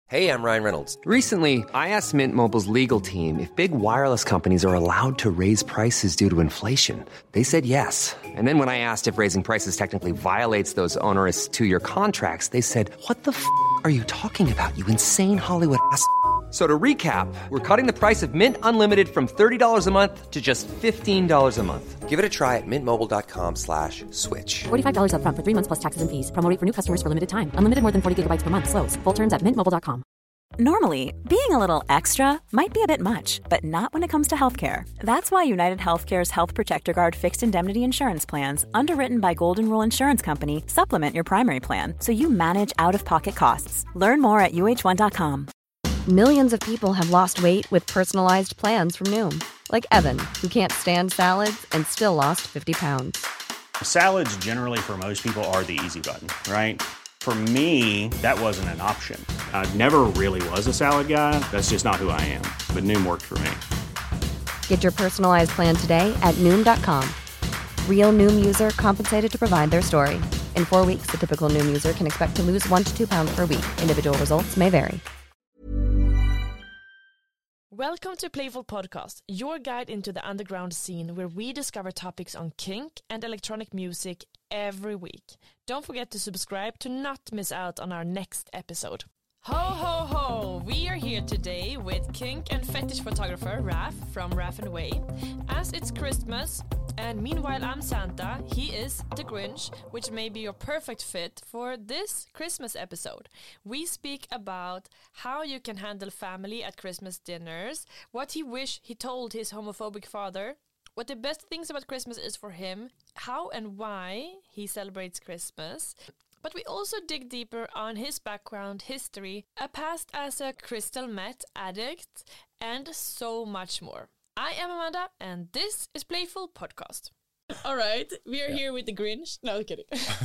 Hey, I'm Ryan Reynolds. Recently, I asked Mint Mobile's legal team if big wireless companies are allowed to raise prices due to inflation. They said yes. And then when I asked if raising prices technically violates those onerous two-year contracts, they said, "What the are you talking about, you insane Hollywood ass?" So to recap, we're cutting the price of Mint Unlimited from $30 a month to just $15 a month. Give it a try at mintmobile.com/switch. $45 up front for 3 months plus taxes and fees. Promo rate for new customers for limited time. Unlimited more than 40 gigabytes per month. Slows full terms at mintmobile.com. Normally, being a little extra might be a bit much, but not when it comes to healthcare. That's why United Healthcare's Health Protector Guard fixed indemnity insurance plans, underwritten by Golden Rule Insurance Company, supplement your primary plan so you manage out-of-pocket costs. Learn more at uh1.com. Millions of people have lost weight with personalized plans from Noom. Like Evan, who can't stand salads and still lost 50 pounds. Salads generally for most people are the easy button, right? For me, that wasn't an option. I never really was a salad guy. That's just not who I am. But Noom worked for me. Get your personalized plan today at Noom.com. Real Noom user compensated to provide their story. In 4 weeks, the typical Noom user can expect to lose 1 to 2 pounds per week. Individual results may vary. Welcome to Playful Podcast, your guide into the underground scene where we discover topics on kink and electronic music every week. Don't forget to subscribe to not miss out on our next episode. Ho ho ho! We are here today with kink and fetish photographer Raf from Raf and Way. As it's Christmas, and meanwhile I'm Santa, he is the Grinch, which may be your perfect fit for this Christmas episode. We speak about how you can handle family at Christmas dinners, what he wish he told his homophobic father, what the best things about Christmas is for him, how and why he celebrates Christmas. But we also dig deeper on his background, history, a past as a crystal meth addict, and so much more. I am Amanda, and this is Playful Podcast. All right, we are here with the Grinch. No, I'm kidding.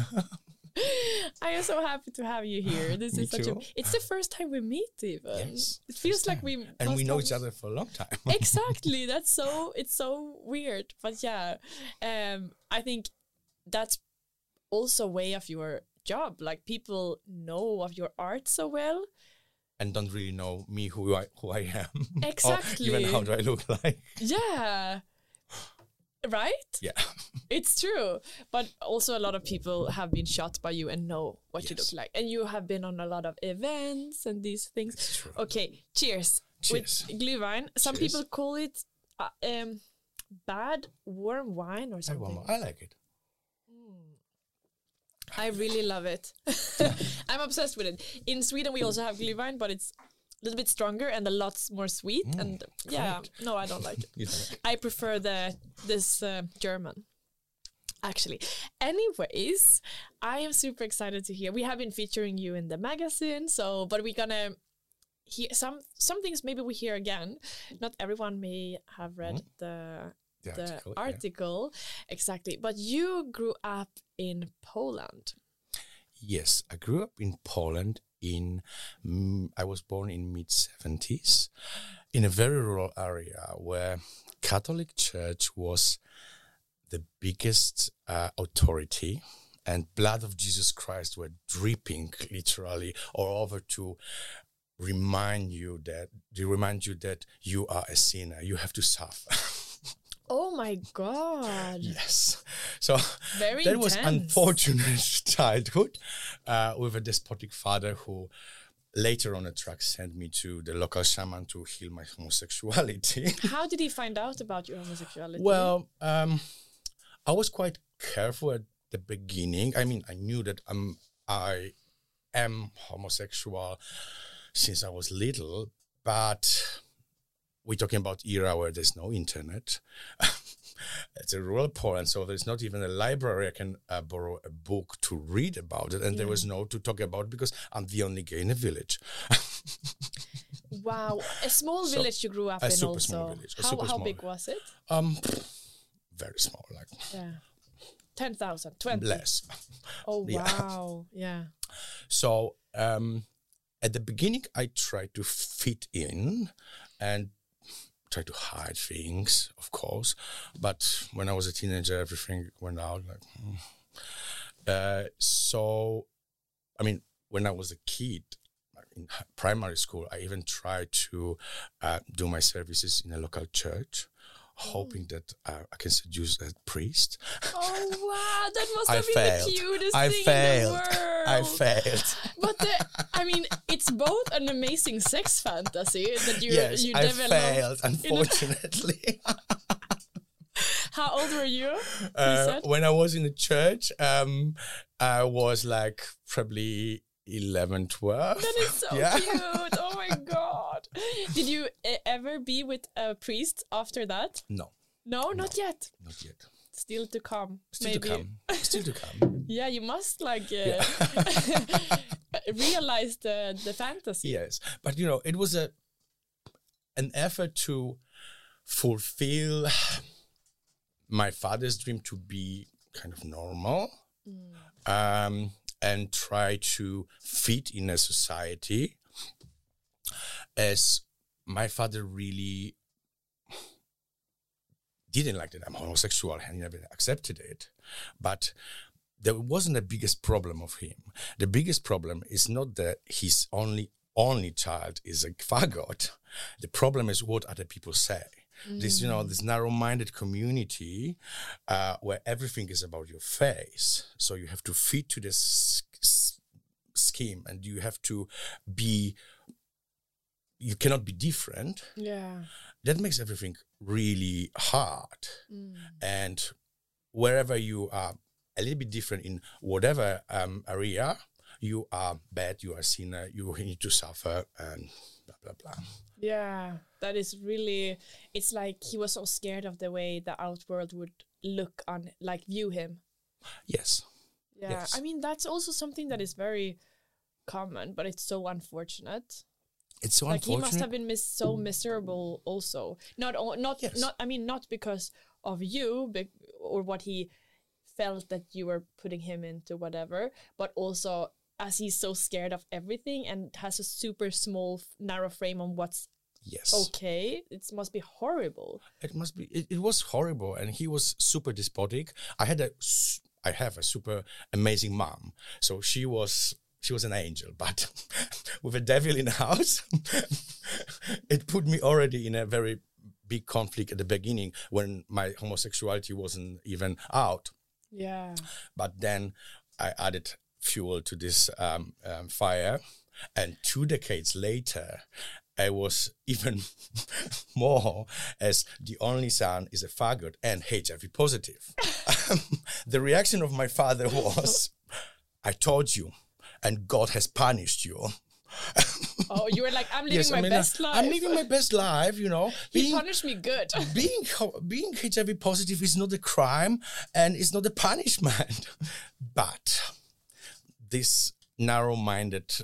I am so happy to have you here. This is such it's the first time we meet even. Yes, it feels like we know each other for a long time. Exactly. It's so weird. But yeah, I think that's also way of your job. Like, people know of your art so well and don't really know me, who I am. Exactly. Or even how do I look like. Yeah. Right? Yeah. It's true. But also a lot of people have been shot by you and know what you look like. And you have been on a lot of events and these things. That's true. Okay, cheers. Cheers. With Glühwein. Some people call it bad warm wine or something. I like it. I really love it. I'm obsessed with it. In Sweden, we also have Glühwein, but it's a little bit stronger and a lot more sweet. And yeah, no, I don't like it. You don't like it. I prefer this German, actually. Anyways, I am super excited to hear. We have been featuring you in the magazine, but we're gonna hear some things. Maybe we hear again. Not everyone may have read the article. Yeah. Exactly. But you grew up in Poland. Yes, I grew up in Poland. I was born in mid-70s in a very rural area where Catholic Church was the biggest authority, and blood of Jesus Christ were dripping literally all over to remind you that you are a sinner. You have to suffer. Oh my God. Yes. So very that intense. was unfortunate childhood with a despotic father who later on a track sent me to the local shaman to heal my homosexuality. How did he find out about your homosexuality? Well, I was quite careful at the beginning. I mean, I knew that I am homosexual since I was little, but we're talking about era where there's no internet. It's a rural Poland, so there's not even a library I can borrow a book to read about it. And there was no to talk about because I'm the only gay in the village. Wow. A small village you grew up in also. A super small village. How big was it? Very small, like... Yeah. 10,000, 20? Less. Oh, wow. Yeah. So at the beginning, I tried to fit in and try to hide things, of course. But when I was a teenager, everything went out. So, I mean, when I was a kid, like in primary school, I even tried to do my services in a local church, hoping that I can seduce a priest. Oh, wow. That must have been the cutest I thing failed. in the world. I failed. But, I mean, it's both an amazing sex fantasy that you I developed. failed, unfortunately. How old were you? When I was in the church, I was like probably 11, 12. That is so cute. Oh my God. Did you ever be with a priest after that? No. No, not yet. Not yet. Still to come. Still maybe. to come. Still to come. Yeah, you must realize the fantasy. Yes. But, it was an effort to fulfill my father's dream to be kind of normal. And try to fit in a society, as my father really didn't like that I'm homosexual and he never accepted it. But there wasn't the biggest problem of him. The biggest problem is not that his only child is a faggot. The problem is what other people say. This, this narrow-minded community where everything is about your face. So you have to fit to this scheme, and you have to be. You cannot be different. Yeah, that makes everything really hard. And wherever you are a little bit different in whatever area, you are bad. You are a sinner. You need to suffer, and blah blah blah. Yeah, that is really, it's like he was so scared of the way the outworld would view him. Yes. Yeah, yes. I mean, that's also something that is very common, but it's so unfortunate. It's so unfortunate. He must have been so miserable also. Not because of you, or what he felt that you were putting him into, whatever, but also as he's so scared of everything and has a super small, narrow frame on what's okay. It must be horrible. It must be. It was horrible, and he was super despotic. I have a super amazing mom, so she was an angel, but with a devil in the house, it put me already in a very big conflict at the beginning when my homosexuality wasn't even out. Yeah. But then I added fuel to this fire, and 2 decades later, I was even more, as the only son is a faggot and HIV positive. The reaction of my father was, "I told you, and God has punished you." Oh, you were like, I'm living my best life. I'm living my best life, He punished me good. being HIV positive is not a crime, and it's not a punishment. But this narrow-minded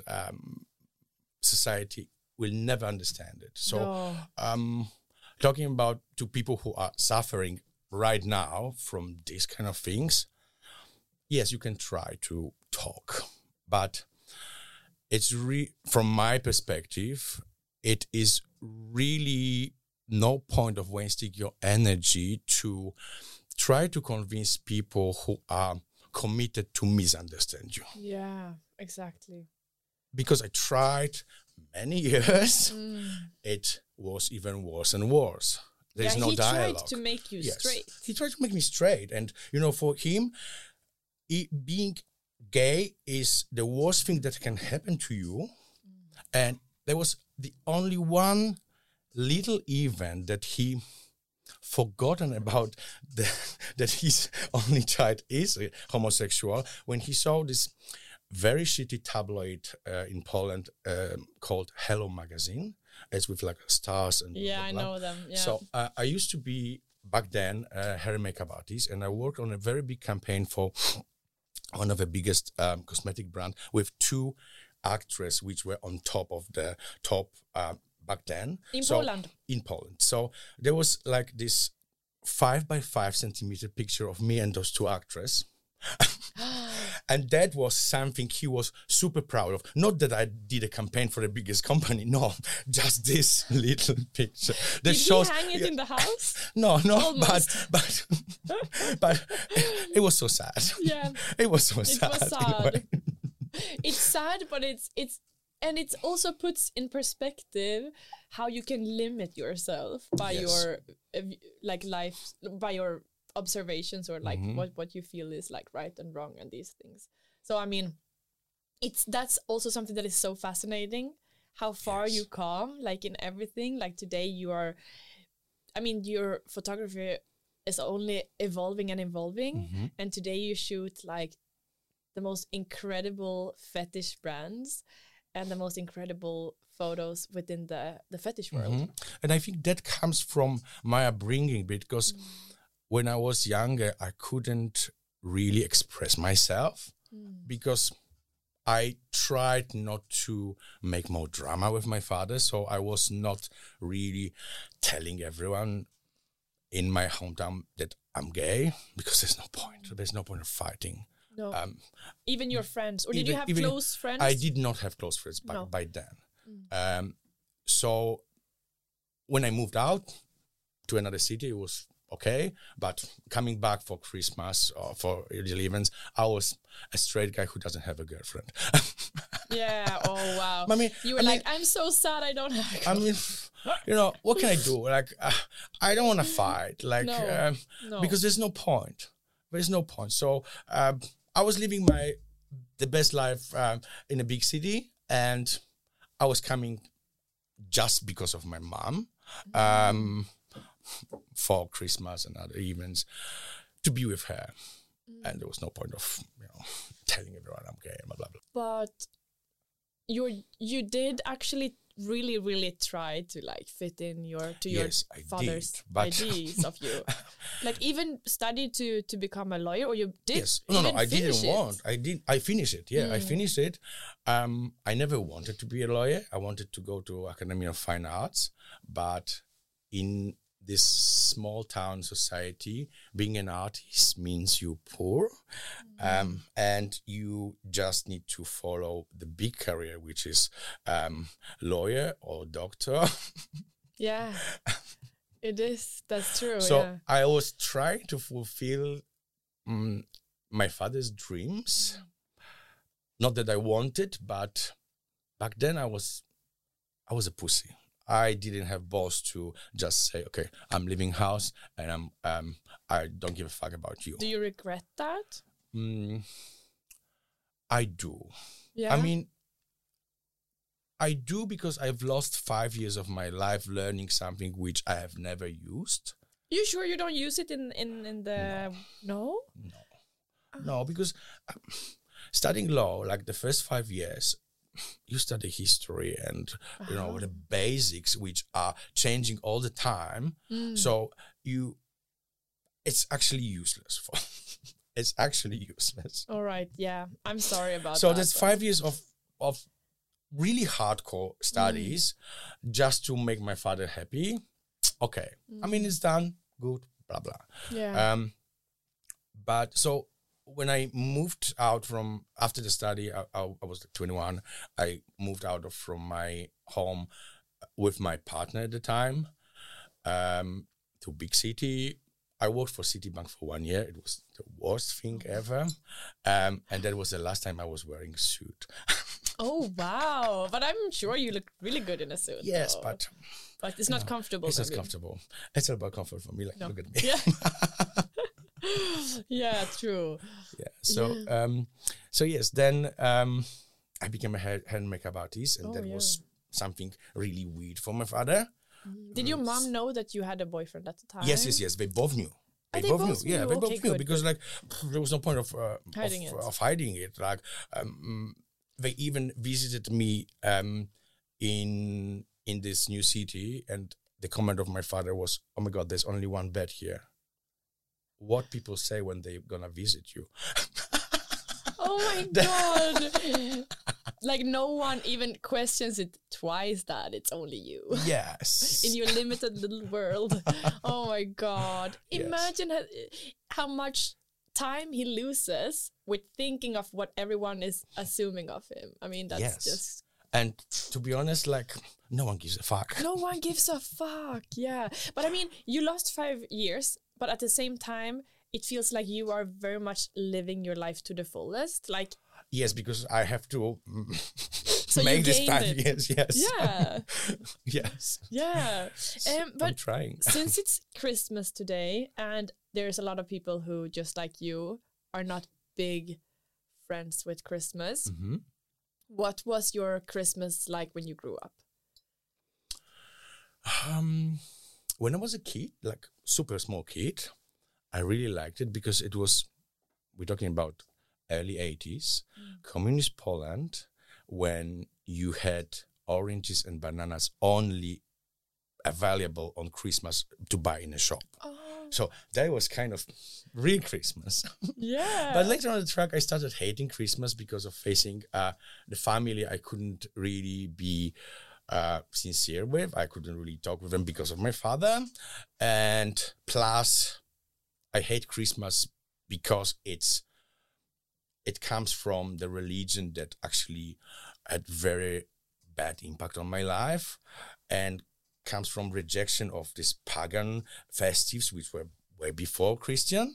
society will never understand it. So talking about to people who are suffering right now from these kind of things, yes, you can try to talk, but it's from my perspective, it is really no point of wasting your energy to try to convince people who are committed to misunderstand you. Yeah, exactly. Because I tried many years, it was even worse and worse. There's no dialogue. He tried to make you straight. He tried to make me straight. And, for him, being gay is the worst thing that can happen to you. And there was the only one little event that he forgotten about that his only child is homosexual, when he saw this very shitty tabloid in Poland called Hello Magazine. It's with like stars and blah, blah, blah. I know them. Yeah. So I used to be back then a hair and makeup artist, and I worked on a very big campaign for one of the biggest cosmetic brand with 2 actresses which were on top of the top back then. In Poland? In Poland. So there was like this 5 by 5 centimeter picture of me and those 2 actresses. And that was something he was super proud of. Not that I did a campaign for the biggest company, no, just this little picture. Did he hang it in the house? No, but it was so sad. Yeah, it was so sad. It was sad. It's sad, but it's And it also puts in perspective how you can limit yourself by your life, by your observations, or like what you feel is like right and wrong and these things. So I mean, that's also something that is so fascinating, how far you come, like in everything. Like today your photography is only evolving and evolving, and today you shoot like the most incredible fetish brands and the most incredible photos within the fetish world. And I think that comes from my upbringing, because when I was younger, I couldn't really express myself because I tried not to make more drama with my father. So I was not really telling everyone in my hometown that I'm gay, because there's no point. There's no point of fighting. No. Even your friends, or did you have close friends? I did not have close friends by then. So when I moved out to another city, it was okay. But coming back for Christmas or for little events, I was a straight guy who doesn't have a girlfriend. Yeah. Oh wow. You were I'm so sad I don't have a girlfriend. What can I do? Like, I don't want to fight. Like, no. Because there's no point. There's no point. So I was living the best life in a big city, and I was coming just because of my mom for Christmas and other events to be with her, and there was no point of telling everyone I'm gay, blah blah blah. But you did actually really, really try to like fit in your father's ideas of you. Like even studied to become a lawyer, or you did? Yes. No, I didn't want. I finished it. Yeah, I finished it. I never wanted to be a lawyer. I wanted to go to Academy of Fine Arts, but in this small town society, being an artist means you're poor, and you just need to follow the big career, which is lawyer or doctor. Yeah, it is. That's true. So I was trying to fulfill my father's dreams. Not that I wanted, but back then I was a pussy. I didn't have balls to just say, okay, I'm leaving house and I don't give a fuck about you. Do you regret that? I do. Yeah. I do, because I've lost 5 years of my life learning something which I have never used. You sure you don't use it in the... No? No, because studying law, like the first 5 years, you study history and the basics, which are changing all the time. So it's actually useless. It's actually useless. All right, yeah, I'm sorry about that. So that's 5 years of really hardcore studies just to make my father happy. Okay, it's done. Good. Blah blah. Yeah. But so. When I moved out from after the study, I was 21. I moved out from my home with my partner at the time to big city. I worked for Citibank for 1 year. It was the worst thing ever, and that was the last time I was wearing a suit. Oh wow! But I'm sure you look really good in a suit. Yes, though. but it's not comfortable. It's not comfortable. It's all about comfort for me. Like, look at me. Yeah. Yeah, true. Yeah. So yes, then I became a hair and makeup artist, and that was something really weird for my father. Did your mom know that you had a boyfriend at the time? Yes. They both knew. They both knew. Yeah, they both knew, because like there was no point of hiding it. Like they even visited me in this new city, and the comment of my father was, "Oh my God, there's only one bed here." What people say when they're gonna visit you. Oh my God. Like no one even questions it twice that it's only you. Yes. In your limited little world. Oh my God. Imagine how much time he loses with thinking of what everyone is assuming of him. That's just... And to be honest, like, no one gives a fuck. No one gives a fuck, yeah. But you lost 5 years, but at the same time, it feels like you are very much living your life to the fullest. Like, yes, because I have to So make you this gained 5 it. years. Yes. Yeah. Yes. Yeah. I'm But trying. since it's Christmas today, and there's a lot of people who, just like you, are not big friends with Christmas, what was your Christmas like when you grew up? When I was a kid, like super small kid, I really liked it because it was, we're talking about early 80s, communist Poland, when you had oranges and bananas only available on Christmas to buy in a shop. So that was kind of real Christmas. Yeah. But later on the track, I started hating Christmas because of facing the family I couldn't really be sincere with. I couldn't really talk with them because of my father. And plus, I hate Christmas because it comes from the religion that actually had very bad impact on my life, and comes from rejection of these pagan festives, which were way before Christian.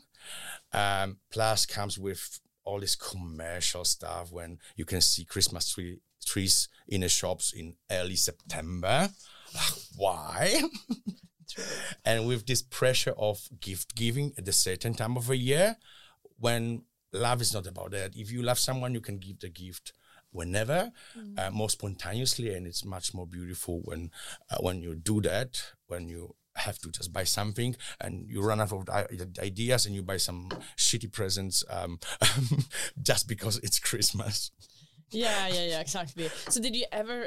Plus comes with all this commercial stuff when you can see Christmas trees in the shops in early September. Why? And with this pressure of gift giving at a certain time of a year, when love is not about that. If you love someone, you can give the gift whenever, more spontaneously, and it's much more beautiful when you do that, when you have to just buy something and you run out of ideas and you buy some shitty presents just because it's Christmas. Yeah, exactly. So did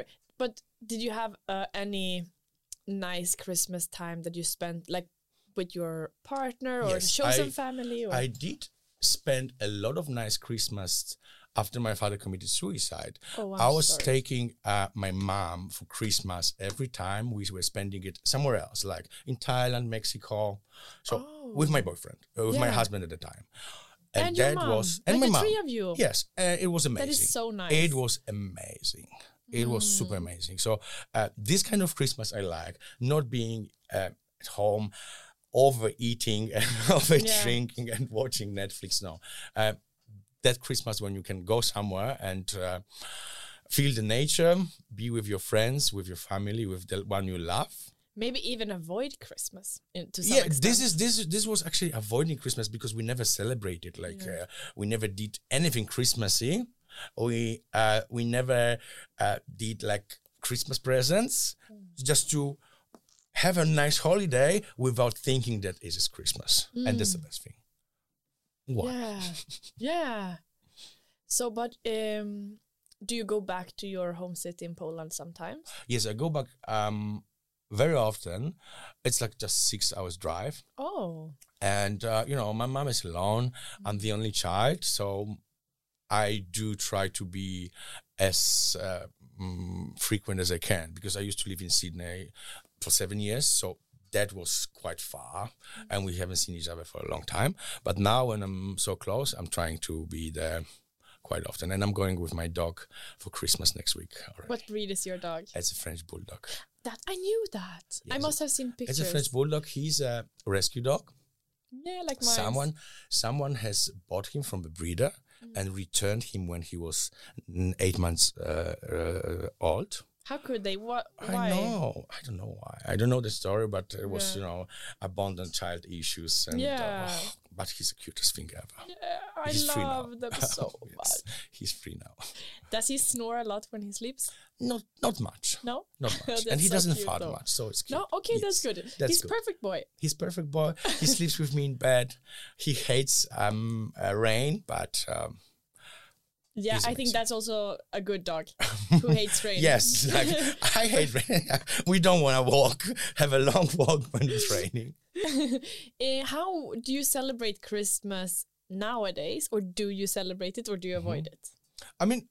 you have any nice Christmas time that you spent like with your partner or Yes, chosen family? Or? I did spend a lot of nice Christmas after my father committed suicide. Oh, I was sorry. taking my mom for Christmas every time. We were spending it somewhere else, like in Thailand, Mexico. So with my boyfriend, with my Yeah. husband at the time. And your that mom. was Like my the mom. three of you. Yes, it was amazing. That is so nice. It was amazing. It was super amazing. So this kind of Christmas I like, not being at home, overeating and over drinking and watching Netflix. No, that Christmas when you can go somewhere and feel the nature, be with your friends, with your family, with the one you love. Maybe even avoid Christmas to some Yeah, extent. this was actually avoiding Christmas because we never celebrated. Like we never did anything Christmassy. We never did like Christmas presents, just to have a nice holiday without thinking that it is Christmas, and that's the best thing. Why? Yeah. So, but do you go back to your home city in Poland sometimes? Yes, I go back very often. It's like just 6 hours drive. Oh. And, my mom is alone. I'm the only child. So I do try to be as frequent as I can, because I used to live in Sydney for 7 years. So that was quite far and we haven't seen each other for a long time. But now when I'm so close, I'm trying to be there quite often. And I'm going with my dog for Christmas next week already. What breed is your dog? It's a French bulldog. That I knew that. I Yes. must have seen pictures. It's a French bulldog. He's a rescue dog. Yeah, like mine. Someone has bought him from the breeder and returned him when he was 8 months old. How could they? What? I Why? know. I don't know why. I don't know the story, but it was, abandoned child issues. And, but he's the cutest thing ever. Yeah, I He's free now. love them so Yes, much. he's free now. Does he snore a lot when he sleeps? Not much. No? Not much. That's And he so doesn't cute, fart though. much, so it's cute. No? Okay, Yes, that's good. That's He's good. perfect boy. He's perfect boy. He sleeps with me in bed. He hates rain, but Yeah, he's I think amazing. that's also a good dog who hates rain. yes, like I hate rain. We don't want to have a long walk when it's raining. How do you celebrate Christmas nowadays? Or do you celebrate it or do you avoid it? I mean,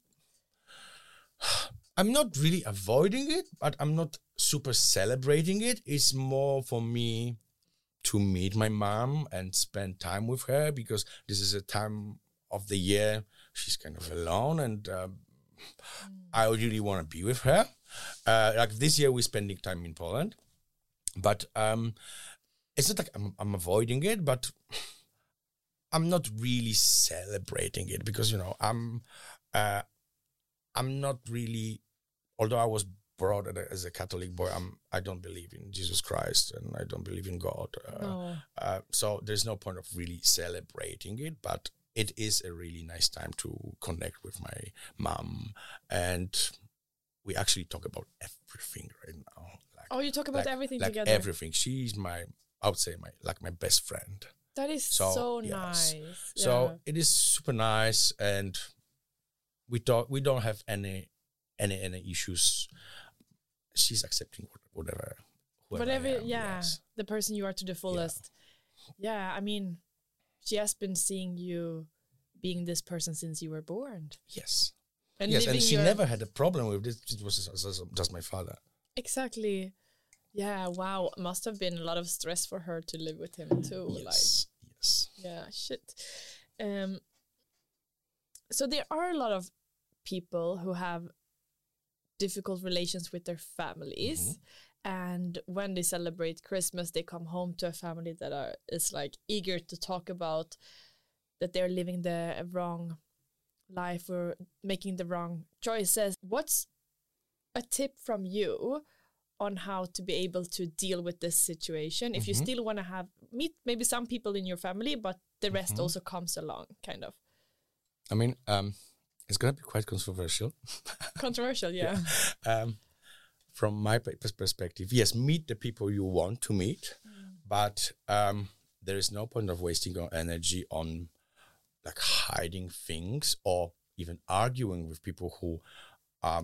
I'm not really avoiding it, but I'm not super celebrating it. It's more for me to meet my mom and spend time with her, because this is a time of the year she's kind of alone, and I really want to be with her. Like this year, we're spending time in Poland, but it's not like I'm avoiding it, but I'm not really celebrating it, because I'm not really although I was brought as a Catholic boy, I don't believe in Jesus Christ and I don't believe in God. So there's no point of really celebrating it, but it is a really nice time to connect with my mom, and we actually talk about everything right now. You talk about everything like together. Everything. She's I would say my best friend. That is so nice. Yeah. So it is super nice, and we don't have any issues. She's accepting whatever. The person you are to the fullest. Yeah, I mean, she has been seeing you being this person since you were born. Yes. And she never had a problem with this. It was just my father. Exactly. Yeah, wow. Must have been a lot of stress for her to live with him too. Yes. Yeah, shit. So there are a lot of people who have difficult relations with their families, and when they celebrate Christmas, they come home to a family that is like eager to talk about that they're living the wrong life or making the wrong choices. What's a tip from you on how to be able to deal with this situation if you still want to meet maybe some people in your family, but the rest also comes along, kind of? I mean, it's going to be quite controversial. Controversial, yeah. From my perspective, yes, meet the people you want to meet, but there is no point of wasting your energy on like hiding things or even arguing with people who are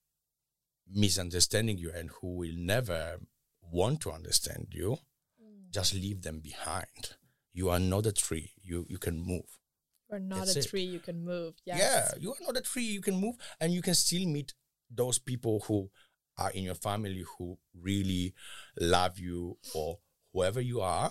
misunderstanding you and who will never want to understand you. Just leave them behind. You are not a tree. You can move. You're not a tree, you can move. Yes. Yeah, you are not a tree, you can move, and you can still meet those people who are in your family who really love you, or whoever you are.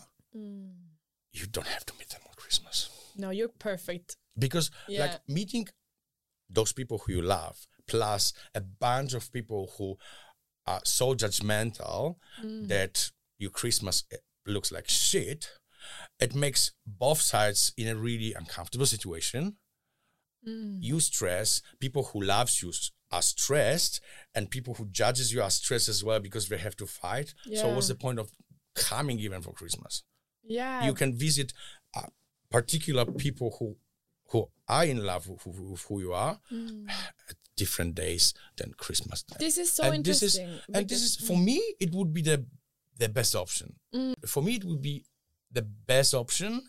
You don't have to meet them on Christmas. No, you're perfect. Because like meeting those people who you love, plus a bunch of people who are so judgmental that your Christmas looks like shit, it makes both sides in a really uncomfortable situation. You stress, people who loves you are stressed, and people who judges you are stressed as well because they have to fight. So what's the point of coming even for Christmas? Yeah. You can visit particular people who are in love with who you are at different days than Christmas Day. This is so interesting. This is, for me, it would be the best option. For me, it would be the best option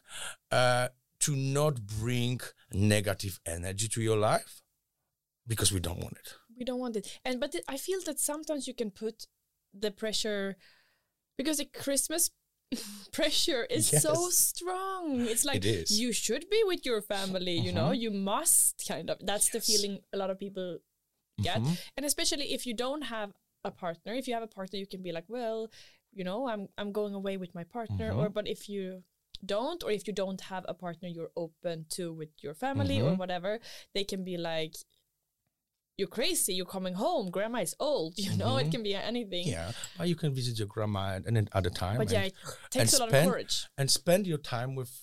to not bring negative energy to your life, because we don't want it. We don't want it. But I feel that sometimes you can put the pressure, because the Christmas pressure is so strong. It's like you should be with your family, you know, you must kind of. That's the feeling a lot of people get. And especially if you don't have a partner. If you have a partner, you can be like, well, you know, I'm going away with my partner. But if you don't, or if you don't have a partner you're open to with your family or whatever, they can be like, you're crazy, you're coming home, grandma is old, you know, it can be anything. Yeah, but you can visit your grandma at any other time. But it takes a lot of courage. And spend your time with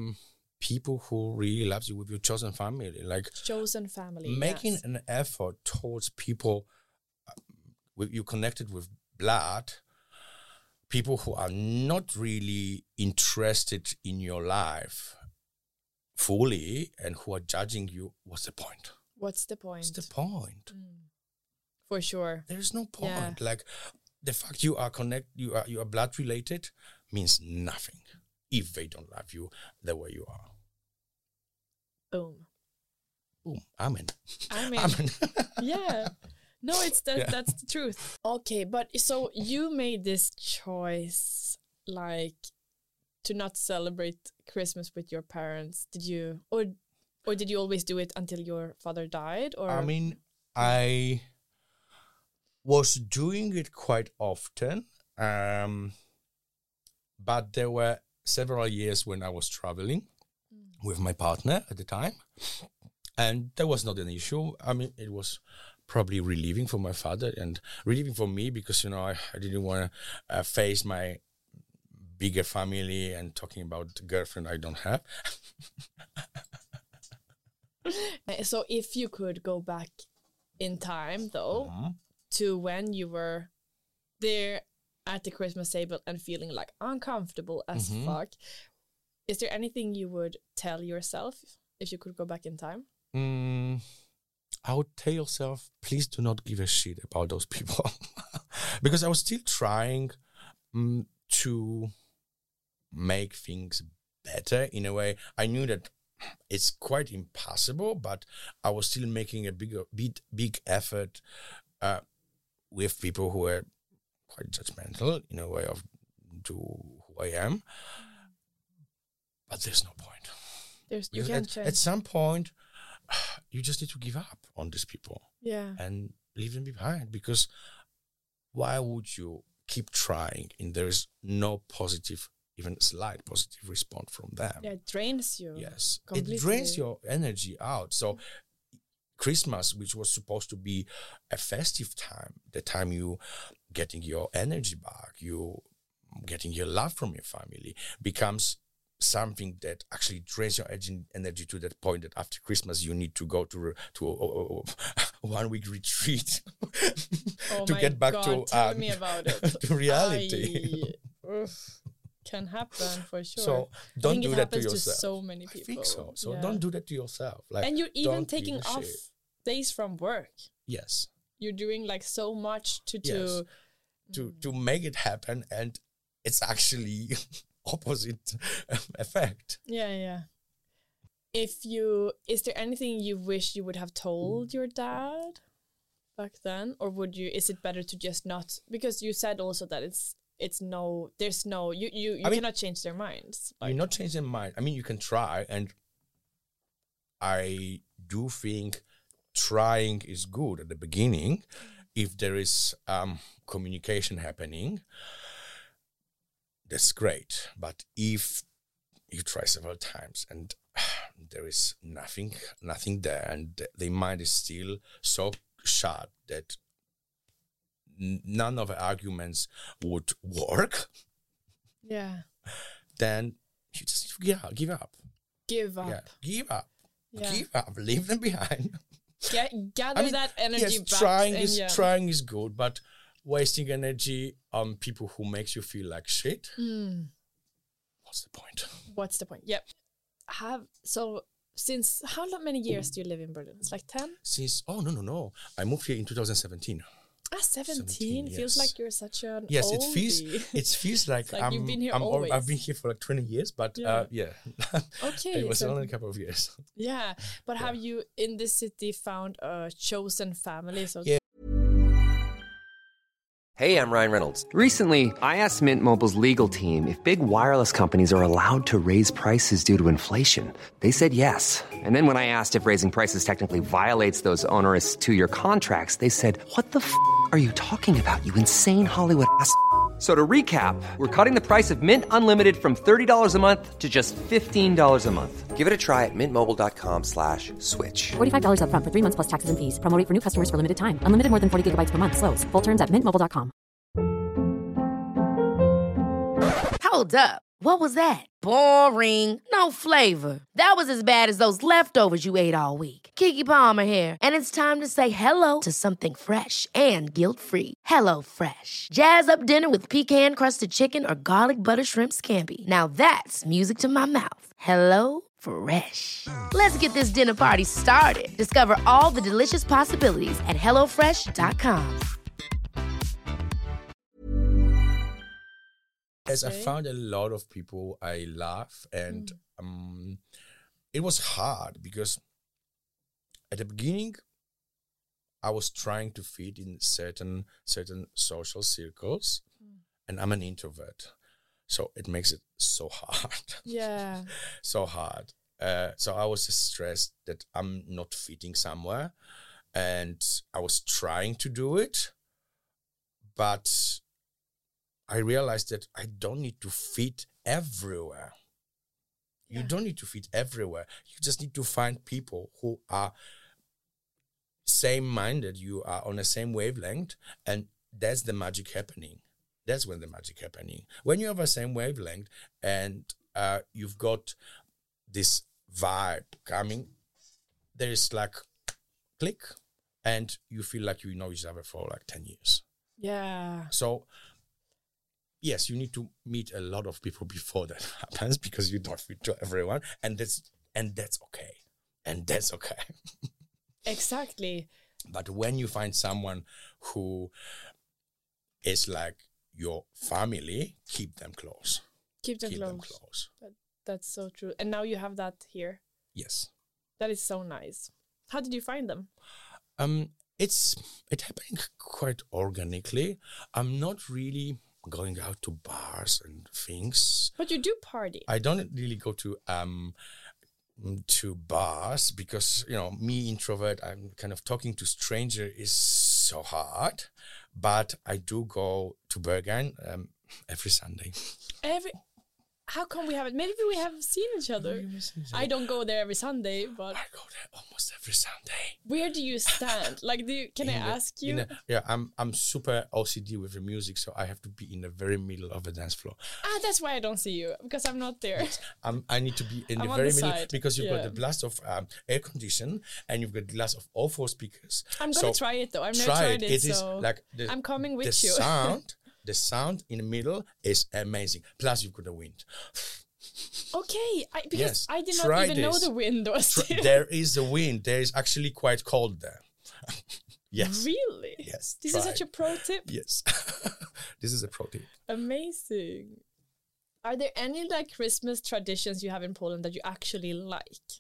people who really loves you, with your chosen family. Like chosen family, making an effort towards people you connected with blood, people who are not really interested in your life fully and who are judging you. What's the point? What's the point? What's the point? For sure. There's no point. Yeah. Like the fact you are you are blood related means nothing if they don't love you the way you are. Boom. Boom. Amen. Amen. Yeah. No, it's that's the truth. Okay, but so you made this choice, like, to not celebrate Christmas with your parents. Did you, or did you always do it until your father died? Or I mean, I was doing it quite often, but there were several years when I was traveling with my partner at the time, and that was not an issue. I mean, it was probably relieving for my father and relieving for me, because, you know, I didn't want to face my bigger family and talking about the girlfriend I don't have. So if you could go back in time, though, to when you were there at the Christmas table and feeling like uncomfortable as fuck. Is there anything you would tell yourself if you could go back in time? I would tell yourself, please do not give a shit about those people. Because I was still trying to make things better in a way. I knew that it's quite impossible, but I was still making a big effort with people who were quite judgmental in a way of to who I am. But there's no point. You can't change. At some point, you just need to give up on these people. Yeah. And leave them behind, because why would you keep trying and there is no positive, even slight positive response from them? Yeah, it drains you. Yes. Completely. It drains your energy out. So Christmas, which was supposed to be a festive time, the time you getting your energy back, you getting your love from your family, becomes something that actually drains your energy to that point that after Christmas you need to go to a 1 week retreat to get back to tell me about it. to reality. Can happen for sure. So don't do that to yourself. To so many people. I think so. So yeah. don't do that to yourself. Like, and you're even taking off days from work. Yes. You're doing like so much to make it happen, and it's actually opposite effect. Yeah. Is there anything you wish you would have told your dad back then, or is it better to just not? Because you said also that you cannot change their minds. Like, you're not changing their mind. I mean, you can try, and I do think trying is good at the beginning if there is communication happening. That's great. But if you try several times and there is nothing there, and the mind is still so shut that none of the arguments would work, then you just give up. Give up. Yeah, give up. Yeah. Give up. Leave them behind. Gather that energy back. Trying is good, but wasting energy on people who makes you feel like shit. What's the point? Yep. Since how many years do you live in Berlin? It's like 10? No. I moved here in 2017. 17? Feels like you're such an oldie. It feels like, like you've been here always. I've been here for like 20 years, but Okay. it was only a couple of years. Yeah, but have you in this city found a chosen family? So Hey, I'm Ryan Reynolds. Recently, I asked Mint Mobile's legal team if big wireless companies are allowed to raise prices due to inflation. They said yes. And then when I asked if raising prices technically violates those onerous 2-year contracts, they said, "What the f*** are you talking about, you insane Hollywood ass?" So to recap, we're cutting the price of Mint Unlimited from $30 a month to just $15 a month. Give it a try at mintmobile.com/switch. $45 up front for 3 months plus taxes and fees. Promo rate for new customers for limited time. Unlimited more than 40 gigabytes per month. Slows full terms at mintmobile.com. Hold up. What was that? Boring. No flavor. That was as bad as those leftovers you ate all week. Keke Palmer here, and it's time to say hello to something fresh and guilt-free. Hello Fresh. Jazz up dinner with pecan-crusted chicken or garlic butter shrimp scampi. Now that's music to my mouth. Hello Fresh. Let's get this dinner party started. Discover all the delicious possibilities at hellofresh.com. As I found a lot of people I love, and it was hard because at the beginning I was trying to fit in certain social circles, and I'm an introvert, so it makes it so hard. Yeah, so hard. So I was stressed that I'm not fitting somewhere, and I was trying to do it, but I realized that I don't need to fit everywhere. You don't need to fit everywhere. You just need to find people who are same-minded. You are on the same wavelength, and that's the magic happening. That's when the magic happening. When you have the same wavelength and you've got this vibe coming, there is like click, and you feel like you know each other for like 10 years. Yeah. So, yes, you need to meet a lot of people before that happens, because you don't fit to everyone, and that's okay. And that's okay. Exactly. But when you find someone who is like your family, keep them close. Keep them close. That's so true. And now you have that here. Yes. That is so nice. How did you find them? It happened quite organically. I'm not really going out to bars and things. But you do party. I don't really go to bars because, you know, me introvert, I'm kind of talking to stranger is so hard. But I do go to Berghain every Sunday. How come we haven't? Maybe we have seen each other. I don't go there every Sunday, but I go there almost every Sunday. Where do you stand? Like, can I ask you? I'm super OCD with the music, so I have to be in the very middle of the dance floor. That's why I don't see you, because I'm not there. I need to be in the very middle because you've got the blast of air condition and you've got the blast of all 4 speakers. I'm gonna try it though. I've never tried it. It is like I'm coming with you. The sound in the middle is amazing. Plus, you've got the wind. Okay, because I did not even know the wind was there. There is a wind. There is actually quite cold there. Yes. Really? Yes. This is such a pro tip. Yes. This is a pro tip. Amazing. Are there any like Christmas traditions you have in Poland that you actually like?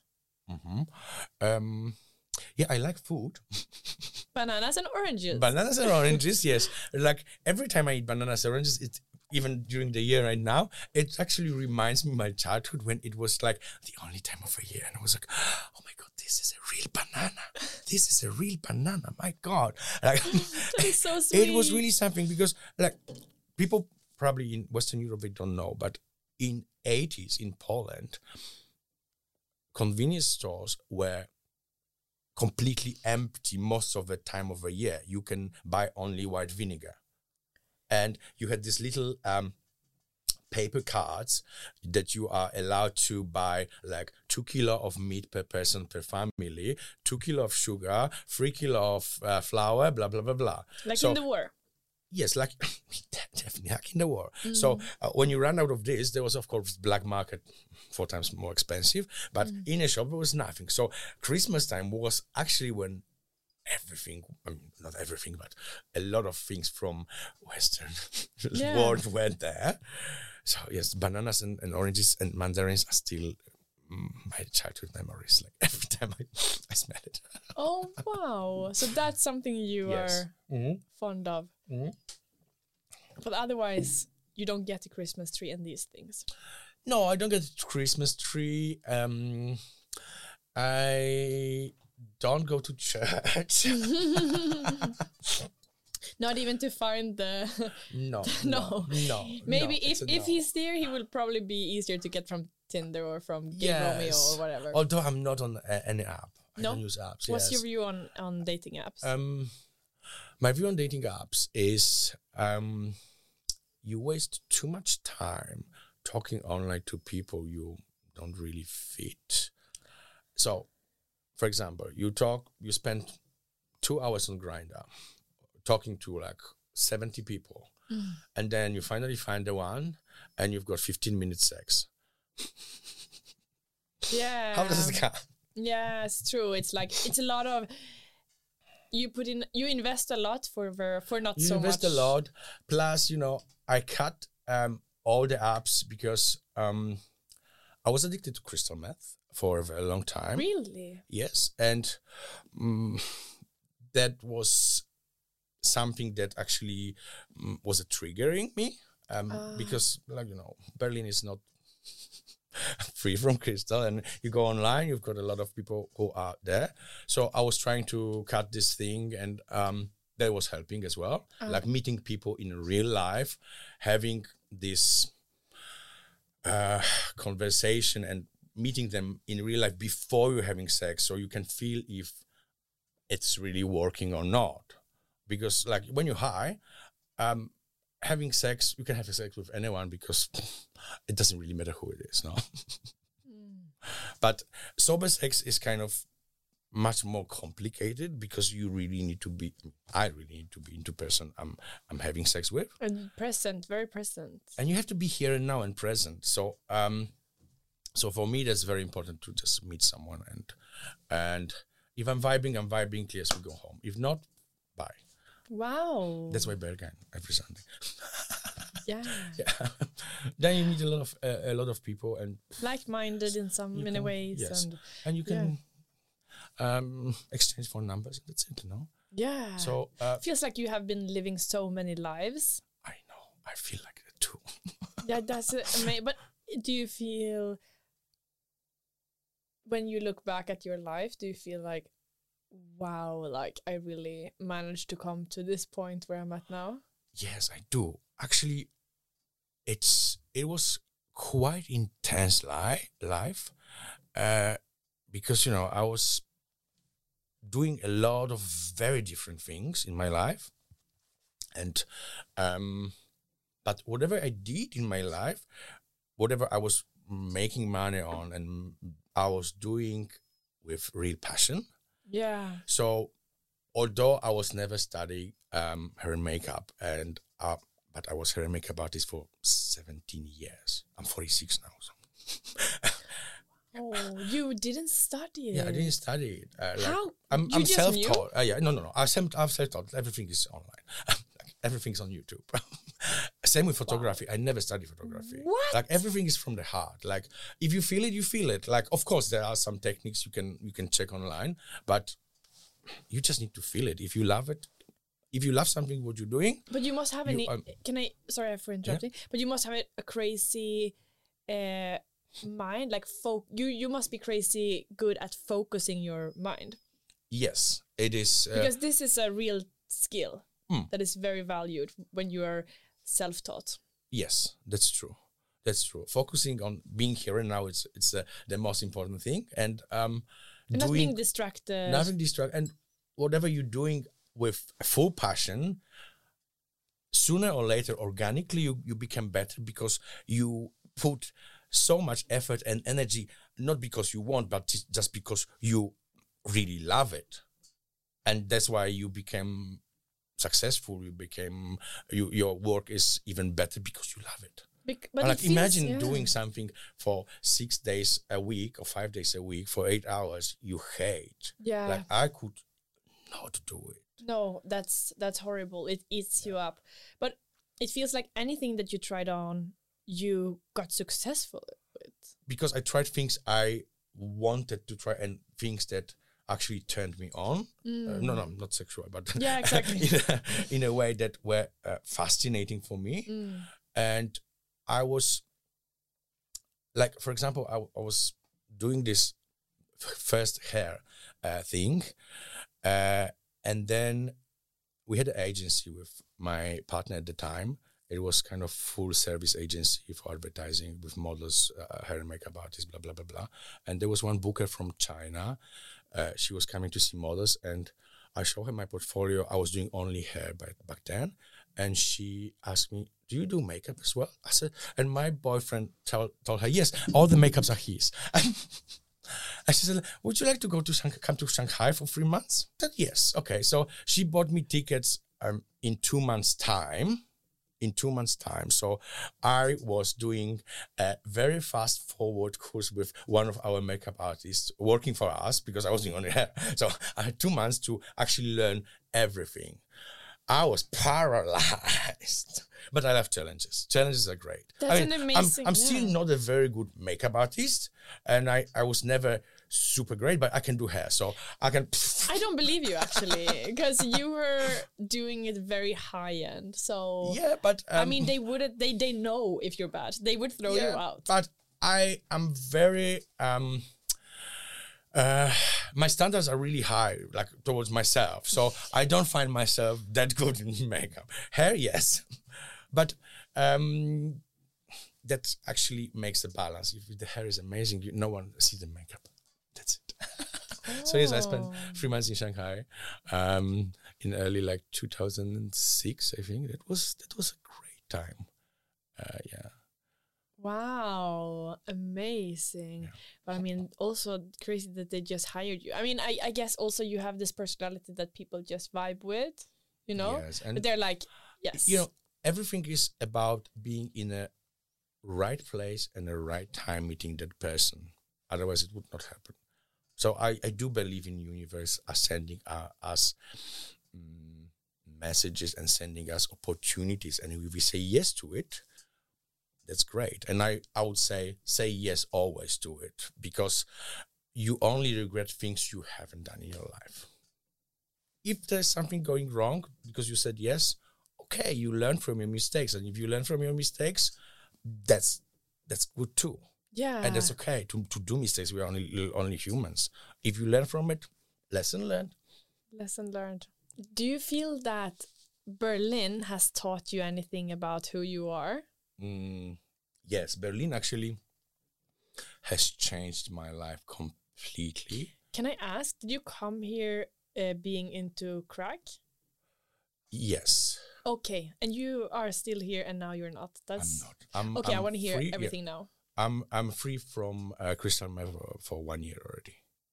Mm-hmm. Yeah, I like food. Bananas and oranges. Bananas and oranges, yes. Like every time I eat bananas and oranges, even during the year right now, it actually reminds me of my childhood when it was like the only time of a year. And I was like, oh my God, this is a real banana. This is a real banana. My God. Like, that is so sweet. It was really something because like people probably in Western Europe, they don't know, but in 80s in Poland, convenience stores were completely empty most of the time of the year. You can buy only white vinegar. And you had these little paper cards that you are allowed to buy like 2 kilos of meat per person per family, 2 kilos of sugar, 3 kilos of flour, blah, blah, blah, blah. Like in the war? Yes, like definitely like in the war. So when you ran out of this, there was, of course, black market 4 times more expensive. But in a shop, there was nothing. So Christmas time was actually when everything, not everything, but a lot of things from Western world were there. So yes, bananas and oranges and mandarins are still my childhood memories. Like every time I smell it. Oh, wow. So that's something you are fond of. Mm-hmm. But otherwise, you don't get a Christmas tree and these things. No, I don't get a Christmas tree. I don't go to church. Not even to find the... No. Maybe if he's there, he will probably be easier to get from Tinder or from Gay Romeo or whatever. Although I'm not on any app. I don't use apps. What's your view on dating apps? My view on dating apps is you waste too much time talking online to people you don't really fit. So, for example, you spend 2 hours on Grindr talking to like 70 people, and then you finally find the one, and you've got 15 minutes sex. Yeah. How does it go? Yeah, it's true. It's like, it's a lot of, you invest a lot for not so much. You invest a lot. Plus, I cut all the apps because I was addicted to crystal meth for a very long time. Really? Yes. And that was something that actually was triggering me because, Berlin is not free from crystal, and you go online, you've got a lot of people who are there. So I was trying to cut this thing, and that was helping as well. Like meeting people in real life, having this conversation and meeting them in real life before you're having sex, so you can feel if it's really working or not. Because like when you're high, having sex, you can have sex with anyone because it doesn't really matter who it is, no? But sober sex is kind of much more complicated because you really need to be. I really need to be into person I'm having sex with. And present, very present. And you have to be here and now and present. So so for me that's very important to just meet someone and if I'm vibing. Clear, we go home. If not, bye. Wow. That's why Berghain every Sunday. Yeah. Yeah. Then you meet a lot of people and like-minded in many ways. Yes. And you can exchange phone numbers. That's it, you know. Yeah. So feels like you have been living so many lives. I know. I feel like that too. Yeah, that's amazing. But do you feel, when you look back at your life, do you feel like, wow, like I really managed to come to this point where I'm at now? Yes, I do. Actually, it was quite intense life because, you know, I was doing a lot of very different things in my life. And but whatever I did in my life, whatever I was making money on and I was doing with real passion. Yeah. So although I was never studying hair and makeup, and but I was hair and makeup artist for 17 years. I'm 46 now. So. Oh, you didn't study it? Yeah, I didn't study it. How? I'm You just self-taught. Yeah, no. I'm self-taught. Everything is online. Everything's on YouTube. Same with photography. Wow. I never studied photography. What? Like everything is from the heart. Like if you feel it, you feel it. Like of course there are some techniques you can check online, but you just need to feel it. If you love it, if you love something what you're doing. But you must have sorry for interrupting, but you must have a crazy mind, like you must be crazy good at focusing your mind. Yes, it is. Because this is a real skill that is very valued when you are self-taught. Yes, that's true. That's true. Focusing on being here and now, it's the most important thing. And not being distracted. Nothing distracted. And whatever you're doing with full passion, sooner or later, organically, you become better because you put so much effort and energy, not because you want, but just because you really love it. And that's why you became successful. Your work is even better because you love it. But like imagine doing something for 6 days a week or 5 days a week for 8 hours you hate. Yeah. Like I could not do it. No, that's horrible. It eats you up. But it feels like anything that you tried on, you got successful with. Because I tried things I wanted to try and things that actually turned me on. No, not sexual, but yeah, exactly. in a way that were fascinating for me. And I was, like, for example, I was doing this first hair thing. And then we had an agency with my partner at the time. It was kind of full service agency for advertising with models, hair and makeup artists, blah, blah, blah, blah. And there was one booker from China. She was coming to see models, and I showed her my portfolio. I was doing only hair back then. And she asked me, do you do makeup as well? I said, and my boyfriend told her, yes, all the makeups are his. And she said, would you like to come to Shanghai for 3 months? I said, yes. Okay. So she bought me tickets in 2 months' time. So I was doing a very fast forward course with one of our makeup artists working for us because I was doing only hair. So I had 2 months to actually learn everything. I was paralyzed, but I love challenges. Challenges are great. That's an amazing. I'm still not a very good makeup artist, and I was never super great, but I can do hair, so I can. I don't believe you actually, because you were doing it very high end. So yeah, but I mean, they wouldn't. They know if you're bad. They would throw you out. But I am very. My standards are really high, like towards myself. So I don't find myself that good in makeup. Hair, yes. But that actually makes the balance. If the hair is amazing, no one sees the makeup. That's it. So yes, I spent 3 months in Shanghai in early 2006, I think. That was a great time. Yeah. Wow, amazing. Yeah. But I mean, also crazy that they just hired you. I mean, I guess also you have this personality that people just vibe with, you know? Yes, and but they're like, yes. You know, everything is about being in a right place and a right time meeting that person. Otherwise, it would not happen. So I do believe in universe are sending us messages and sending us opportunities. And if we say yes to it, that's great. And I would say yes always to it, because you only regret things you haven't done in your life. If there's something going wrong because you said yes, okay, you learn from your mistakes. And if you learn from your mistakes, that's good too. Yeah. And that's okay to do mistakes. We are only humans. If you learn from it, lesson learned. Lesson learned. Do you feel that Berlin has taught you anything about who you are? Yes, Berlin actually has changed my life completely. Can I ask, did you come here being into crack? Yes. Okay, and you are still here and now you're not. That's I'm not. Okay, I want to hear everything now. I'm free from crystal meth for 1 year already.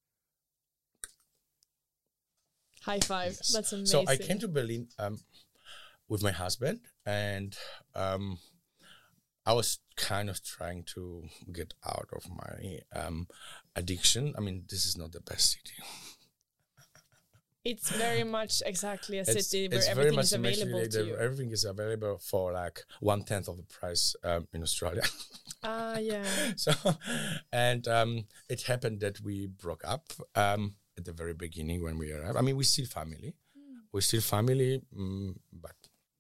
High five. Yes. That's amazing. So I came to Berlin with my husband, and I was kind of trying to get out of my addiction. I mean, this is not the best city. It's very much exactly a city where everything is available to you. Everything is available for like 1/10 of the price in Australia. Yeah. So, and it happened that we broke up at the very beginning when we arrived. I mean, we're still family. We're still family, but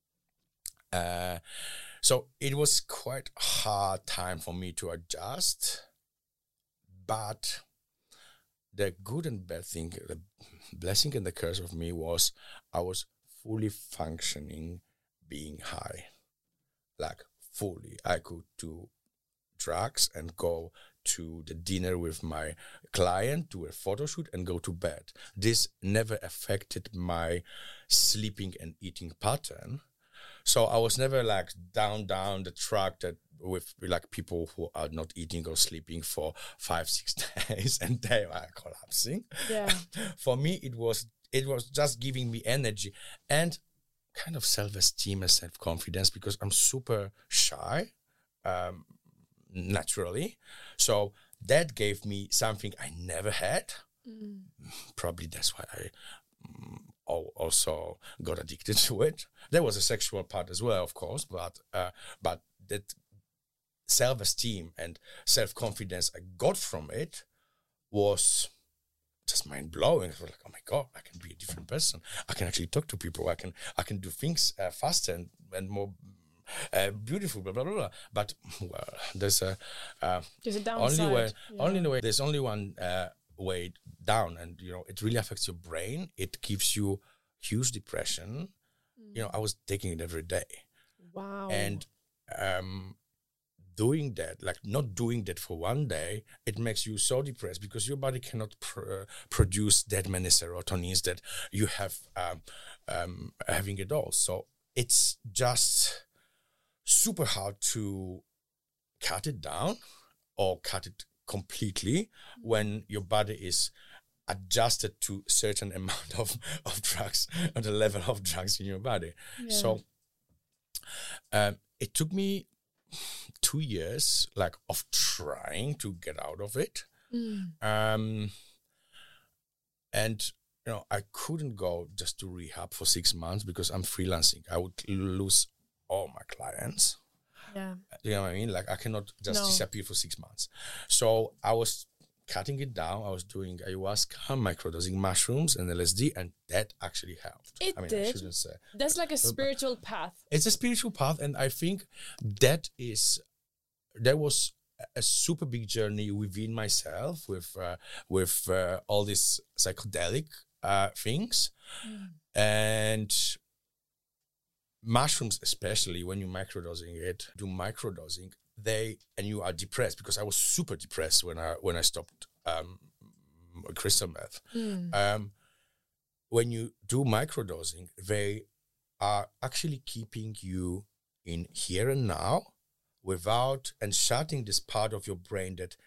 so it was quite a hard time for me to adjust. But the good and bad thing, the blessing and the curse of me was I was fully functioning being high. Like fully. I could do drugs and go to the dinner with my client, do a photo shoot and go to bed. This never affected my sleeping and eating pattern. So I was never like down the track that with like people who are not eating or sleeping for 5-6 days and they are collapsing. Yeah. For me, it was just giving me energy and kind of self-esteem and self-confidence, because I'm super shy, naturally. So that gave me something I never had. Probably that's why I also got addicted to it. There was a sexual part as well, of course, but that self-esteem and self-confidence I got from it was just mind-blowing. I was like, oh my God, I can be a different person. I can actually talk to people. I can do things faster and more beautiful, blah, blah, blah, blah. But well, there's a downside. There's only one way down, and it really affects your brain. It gives you huge depression. I was taking it every day. Wow. And doing that, like not doing that for 1 day, it makes you so depressed because your body cannot produce that many serotonins that you have having it all. So it's just super hard to cut it down or cut it completely when your body is adjusted to certain amount of drugs, or the level of drugs in your body. Yeah. So it took me 2 years of trying to get out of it. And I couldn't go just to rehab for 6 months because I'm freelancing. I would lose all my clients. Yeah. You know what I mean? Like I cannot just disappear for 6 months. So I was cutting it down. I was doing ayahuasca, microdosing mushrooms and LSD, and that actually helped. It did. I shouldn't say. That's like a spiritual path. It's a spiritual path, and I think that was a super big journey within myself with all these psychedelic things. And mushrooms, especially when you're microdosing, and you are depressed, because I was super depressed when I stopped crystal meth. When you do microdosing, they are actually keeping you in here and now without and shutting this part of your brain that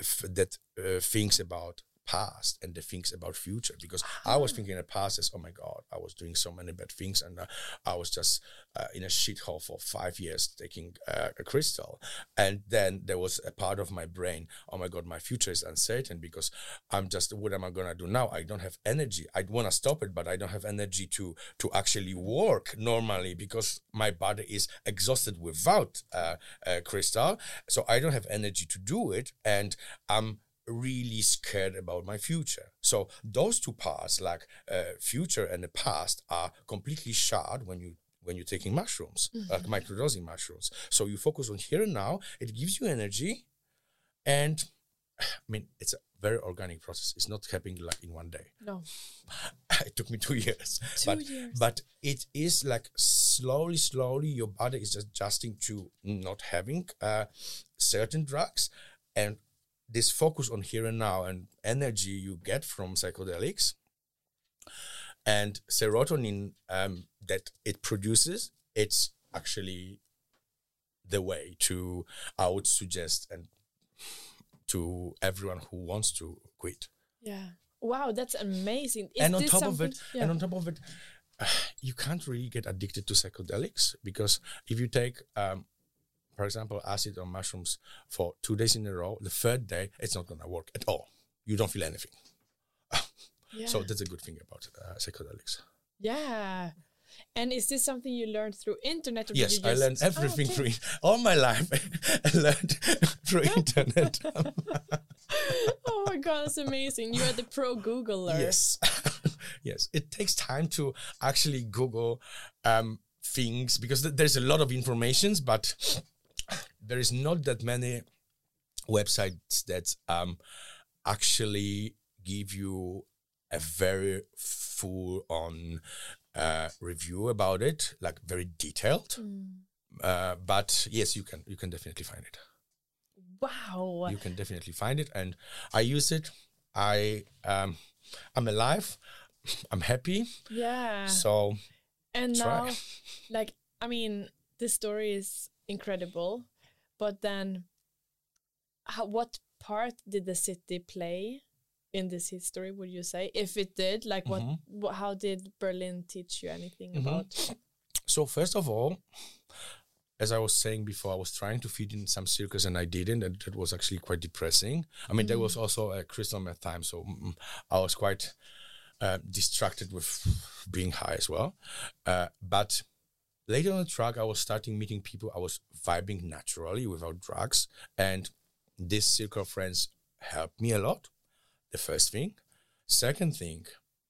thinks about past and that thinks about future, because I was thinking in the past as, oh my God, I was doing so many bad things, and I was just in a shithole for 5 years taking a crystal. And then there was a part of my brain, oh my God, my future is uncertain, because I'm just, what am I gonna do now? I don't have energy. I want to stop it, but I don't have energy to actually work normally, because my body is exhausted without a crystal. So I don't have energy to do it, and I'm really scared about my future. So those two parts, like future and the past, are completely shut when you're taking mushrooms, like microdosing mushrooms. So you focus on here and now. It gives you energy, and I mean, it's a very organic process. It's not happening like in one day. No, it took me 2 years. 2 years. But it is like slowly, your body is adjusting to not having certain drugs, and this focus on here and now and energy you get from psychedelics and serotonin that it produces, it's actually the way to, I would suggest, and to everyone who wants to quit. Yeah. Wow, that's amazing. And on top of it, you can't really get addicted to psychedelics, because if you take for example, acid or mushrooms for 2 days in a row, the third day, it's not going to work at all. You don't feel anything. So that's a good thing about psychedelics. Yeah. And is this something you learned through internet? Or yes, did you I learned everything through all my life. I learned through internet. Oh my God, that's amazing. You are the pro Googler. Yes. Yes. It takes time to actually Google things, because there's a lot of information, but there is not that many websites that actually give you a very full-on review about it, like very detailed. But yes, you can definitely find it. Wow. You can definitely find it, and I use it. I'm alive. I'm happy. Yeah. So. And now, like, I mean, the story is incredible, but then what part did the city play in this history, would you say? If it did, like, how did Berlin teach you anything about? So first of all, as I was saying before, I was trying to fit in some circus and I didn't, and that was actually quite depressing. I mean, there was also a crystal meth time, so I was quite distracted with being high as well. But later on the track, I was starting meeting people. I was vibing naturally without drugs. And this circle of friends helped me a lot, the first thing. Second thing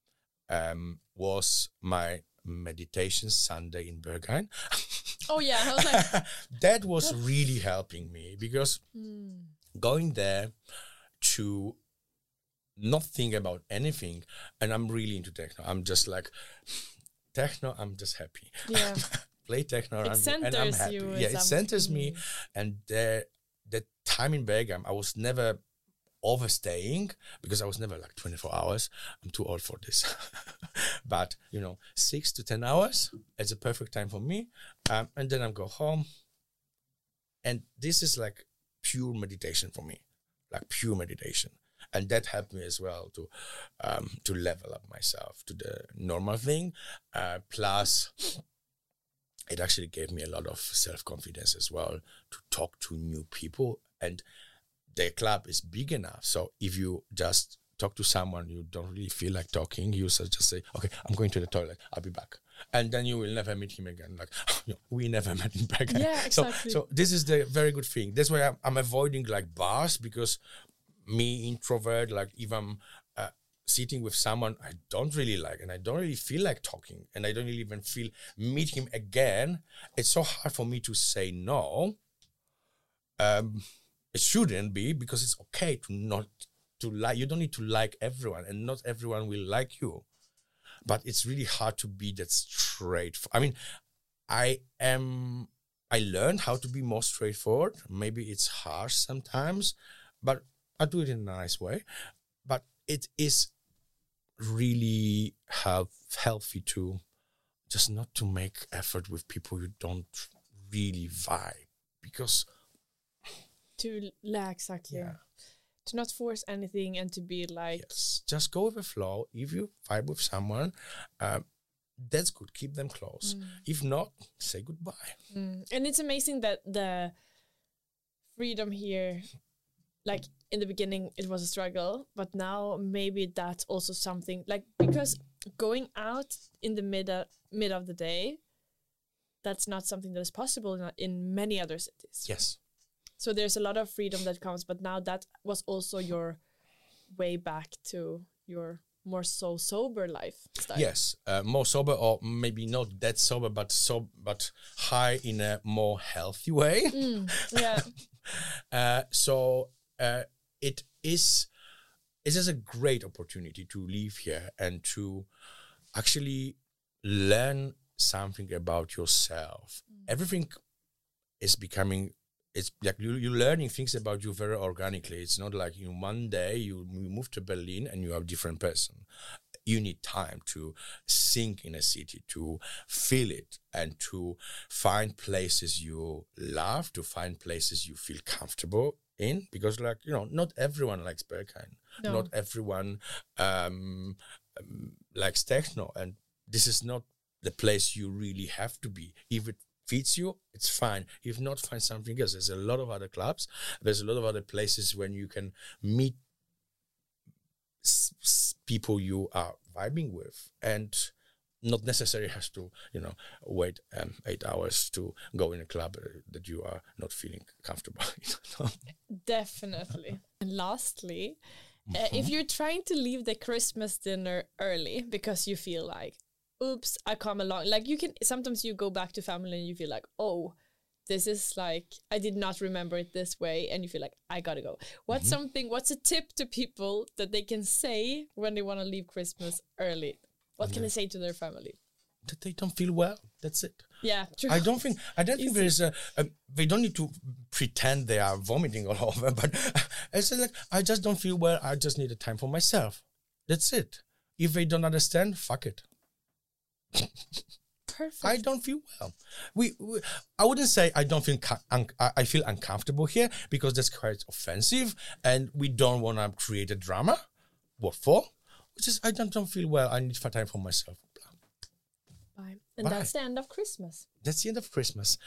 was my meditation Sunday in Berghain. Oh, yeah. I was like... That was really helping me, because going there to not think about anything, and I'm really into techno. I'm just like, techno, I'm just happy. Yeah. Play techno, it and I'm happy. You it centers me. And the time in Berghain, I was never overstaying, because I was never like 24 hours. I'm too old for this. But, 6 to 10 hours, it's a perfect time for me. And then I go home. And this is like pure meditation for me, like pure meditation. And that helped me as well to level up myself to the normal thing. Plus, it actually gave me a lot of self-confidence as well to talk to new people. And the club is big enough. So if you just talk to someone you don't really feel like talking, you just say, okay, I'm going to the toilet, I'll be back. And then you will never meet him again. Like, we never met in Berghain. Yeah, exactly. So this is the very good thing. That's why I'm avoiding like bars, because me, introvert, like if I'm sitting with someone I don't really like and I don't really feel like talking and I don't really even feel meet him again, it's so hard for me to say no. It shouldn't be, because it's okay to not to like. You don't need to like everyone, and not everyone will like you. But it's really hard to be that straight. I mean, I learned how to be more straightforward. Maybe it's harsh sometimes, but I do it in a nice way. But it is really healthy to just not to make effort with people you don't really vibe, because exactly. Yeah. To not force anything and to be like... Yes, just go with the flow. If you vibe with someone, that's good. Keep them close. If not, say goodbye. And it's amazing that the freedom here, like in the beginning, it was a struggle, but now maybe that's also something like, because going out in the mid of the day, that's not something that is possible in many other cities. Yes. So there's a lot of freedom that comes, but now that was also your way back to your more so sober lifestyle. Yes, more sober, or maybe not that sober, but high in a more healthy way. Yeah. So it is a great opportunity to live here and to actually learn something about yourself. Everything is becoming. It's like you're learning things about you very organically. It's not like in one day you move to Berlin and you are a different person. You need time to sink in a city, to feel it, and to find places you love, to find places you feel comfortable in. Because, like, you know, not everyone likes Berghain. No. Not everyone likes techno. And this is not the place you really have to be. If it fits you, it's fine. If not, find something else. There's a lot of other clubs. There's a lot of other places when you can meet people you are vibing with, and not necessarily has to, you know, wait 8 hours to go in a club that you are not feeling comfortable. Definitely. And lastly, if you're trying to leave the Christmas dinner early because you feel like, oops, I come along. Like, you can, sometimes you go back to family and you feel like, oh, this is like, I did not remember it this way. And you feel like, I gotta go. What's a tip to people that they can say when they want to leave Christmas early? What can they say to their family? That they don't feel well. That's it. Yeah, true. I don't think there is they don't need to pretend they are vomiting all over, but I said, like, I just don't feel well. I just need a time for myself. That's it. If they don't understand, fuck it. Perfect. I don't feel well. I wouldn't say I don't feel. I feel uncomfortable here, because that's quite offensive, and we don't want to create a drama. What for? Which is, I don't feel well. I need time for myself. Bye. And Bye. that's the end of Christmas. That's the end of Christmas.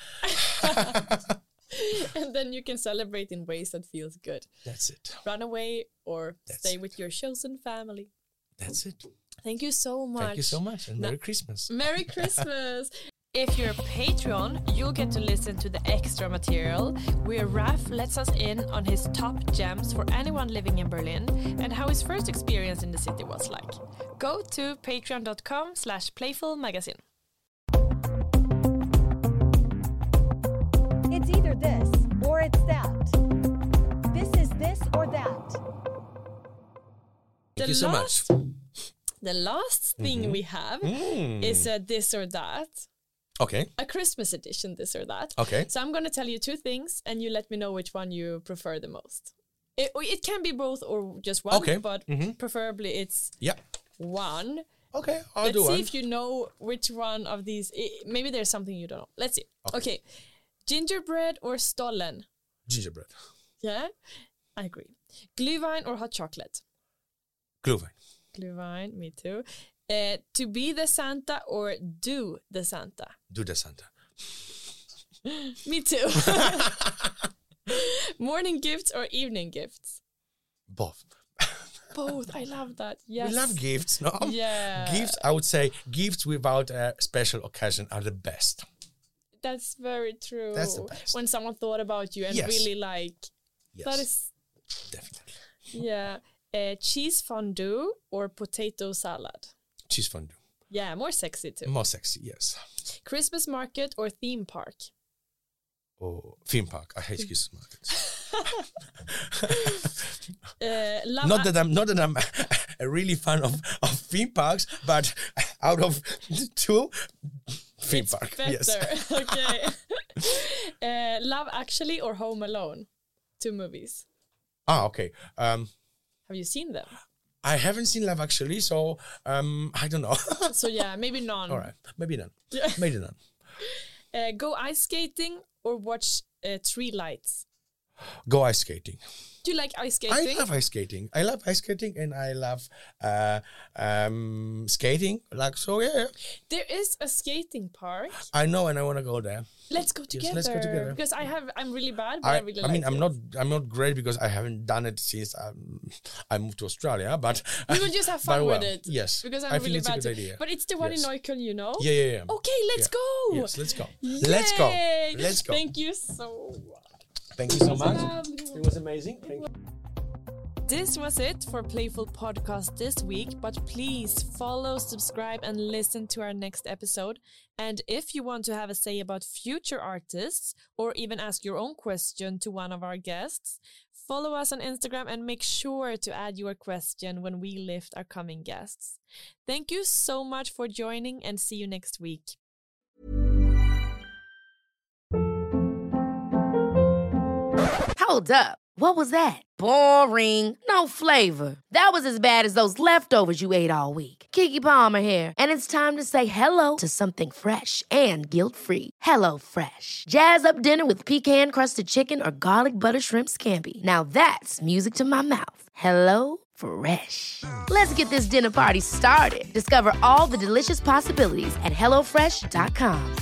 And then you can celebrate in ways that feels good. That's it. Run away or That's stay it. with your chosen family. That's it. Thank you so much. Thank you so much, and Merry Christmas. Merry Christmas. If you're a Patreon, you'll get to listen to the extra material where Raf lets us in on his top gems for anyone living in Berlin and how his first experience in the city was like. Go to patreon.com/playfulmagazine. It's either this or it's that. This is this or that. Thank you so much. The last thing we have is a this or that. Okay. A Christmas edition, this or that. Okay. So I'm going to tell you two things and you let me know which one you prefer the most. It can be both or just one, Okay. but preferably it's one. Okay, I'll Let's do see one. if you know which one of these. Maybe there's something you don't know. Let's see. Okay. Gingerbread or Stollen? Gingerbread. Yeah, I agree. Glühwein or hot chocolate? Glühwein. Glühwein, me too. To be the Santa or do the Santa? Do the Santa. Me too. Morning gifts or evening gifts? Both. Both. I love that. Yes. We love gifts, no? Yeah. Gifts, I would say, gifts without a special occasion are the best. That's very true. That's the best. When someone thought about you and Yes. really like, Yes. that is, Definitely. yeah. Cheese fondue or potato salad? Cheese fondue. Yeah, more sexy too. More sexy, yes. Christmas market or theme park? Oh, theme park. I hate Christmas markets. Love Not that I'm a really fan of theme parks, but out of two, theme it's park. better. Yes. Okay. Love Actually or Home Alone? Two movies. Okay. Have you seen them? I haven't seen Love Actually, so I don't know. So yeah, maybe none. All right, maybe none. Yeah. Maybe none. Go ice skating or watch tree lights? Go ice skating. Do you like ice skating? I love ice skating. And I love skating. Like, so, yeah. There is a skating park. I know, and I want to go there. Let's go together. Yes, let's go together. Because I'm really bad, but I really like it. I'm not great because I haven't done it since I moved to Australia, but we will just have fun with it. Yes. Because I'm really bad. It's a good idea. But it's the one in Neukölln, you know? Yeah. Okay, let's go. Yes, let's go. Yay. Let's go. Thank you so much. Thank you so much. It was amazing. Thank you. This was it for Playful Podcast this week, but please follow, subscribe, and listen to our next episode. And if you want to have a say about future artists, or even ask your own question to one of our guests, follow us on Instagram and make sure to add your question when we lift our coming guests. Thank you so much for joining, and see you next week. Hold up. What was that? Boring. No flavor. That was as bad as those leftovers you ate all week. Keke Palmer here, and it's time to say hello to something fresh and guilt-free. Hello Fresh. Jazz up dinner with pecan-crusted chicken or garlic butter shrimp scampi. Now that's music to my mouth. Hello Fresh. Let's get this dinner party started. Discover all the delicious possibilities at HelloFresh.com.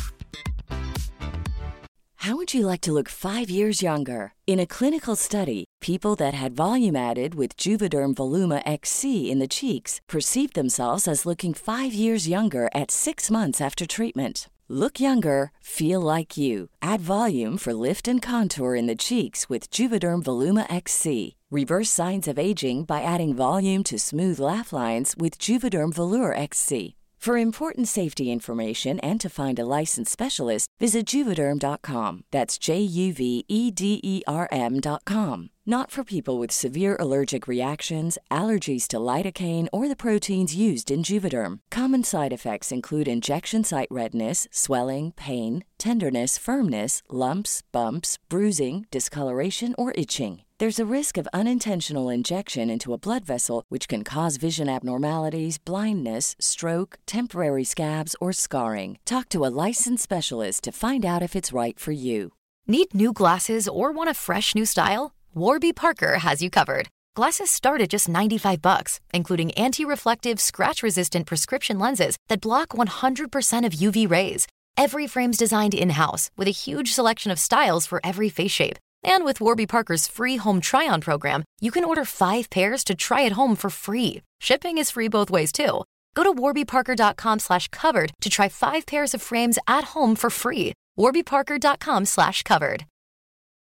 How would you like to look 5 years younger? In a clinical study, people that had volume added with Juvederm Voluma XC in the cheeks perceived themselves as looking 5 years younger at 6 months after treatment. Look younger, feel like you. Add volume for lift and contour in the cheeks with Juvederm Voluma XC. Reverse signs of aging by adding volume to smooth laugh lines with Juvederm Volure XC. For important safety information and to find a licensed specialist, visit Juvederm.com. That's JUVEDERM.com. Not for people with severe allergic reactions, allergies to lidocaine, or the proteins used in Juvederm. Common side effects include injection site redness, swelling, pain, tenderness, firmness, lumps, bumps, bruising, discoloration, or itching. There's a risk of unintentional injection into a blood vessel, which can cause vision abnormalities, blindness, stroke, temporary scabs, or scarring. Talk to a licensed specialist to find out if it's right for you. Need new glasses or want a fresh new style? Warby Parker has you covered. Glasses start at just $95, including anti-reflective, scratch-resistant prescription lenses that block 100% of UV rays. Every frame's designed in-house with a huge selection of styles for every face shape. And with Warby Parker's free home try-on program, you can order 5 pairs to try at home for free. Shipping is free both ways, too. Go to warbyparker.com/covered to try 5 pairs of frames at home for free. warbyparker.com/covered.